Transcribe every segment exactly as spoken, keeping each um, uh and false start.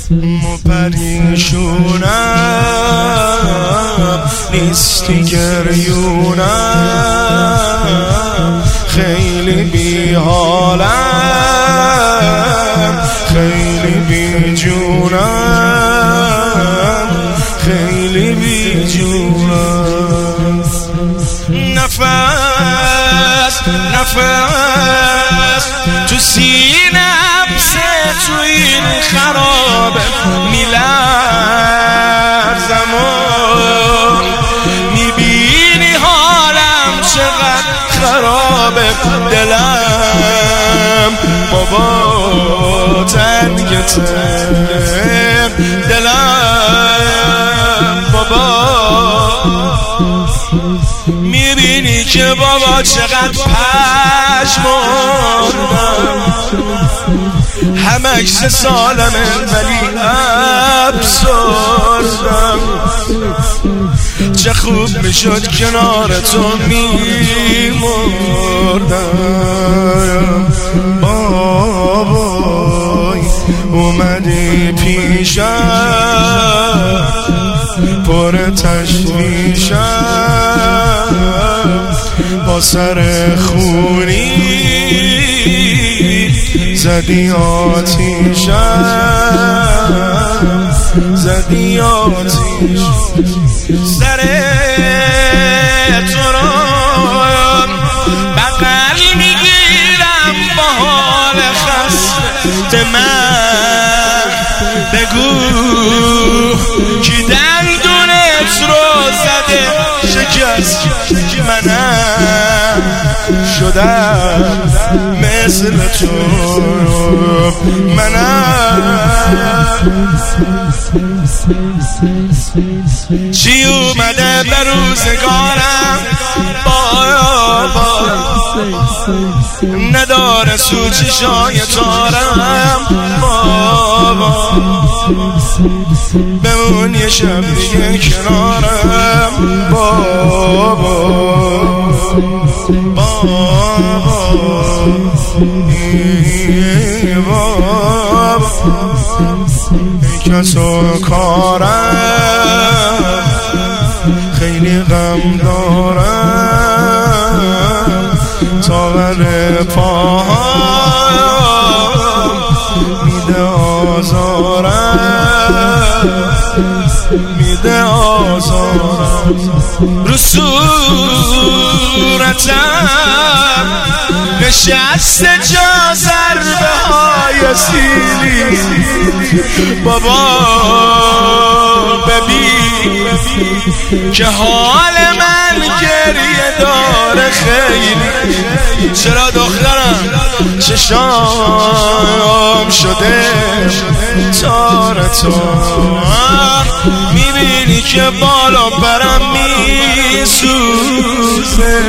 پریشونم نیستی گریونم خیلی بی حالم خیلی بی جونم خیلی بی جونم نفس نفس تو سینم سه تو این خرابه میلرزم و میبینی حالم چقدر خرابه دلم بابا تنگ تر دلم بابا میبینی که بابا چقدر پشمردم همه عکس سالمه ولی افسردم چه خوب میشد کنار تو میمردم بابای اومدی پیشم پر تشویشم با سر خونی زدی آتیشم زدی آتیش سر تو رو بغل میگیرم با حال خسته من بگو کی دندونت رو زده شکست منم شدم مثل تو منم چی اومده به روزگارم بابا نداره سوچی شای تارم بابا بمون یه شب دیگه کنارم بابا بابا ای بابا ای کسو کارم خیلی غم دارم تاور پاهم میده آزارم میده آزارم رو صورتم نشسته جا ضربه های سیلی بابا ببین که حال من گریه داره خیلی چرا دخترم چشام شده تار تو میبینی که بالا برم میسوزه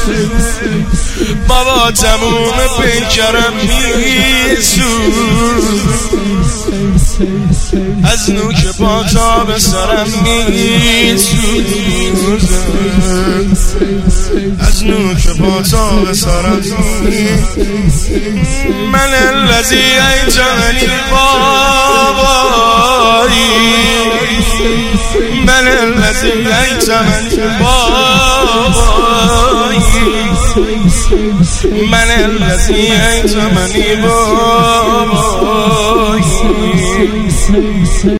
بابا تموم پیکرم میسوزه از نوک پا تا به سرم میسوزه از نوک پا تا به سرم من الذی ایتمنی بابایی من الذی ایتمنی بابایی من الذی ایتمنی بابایی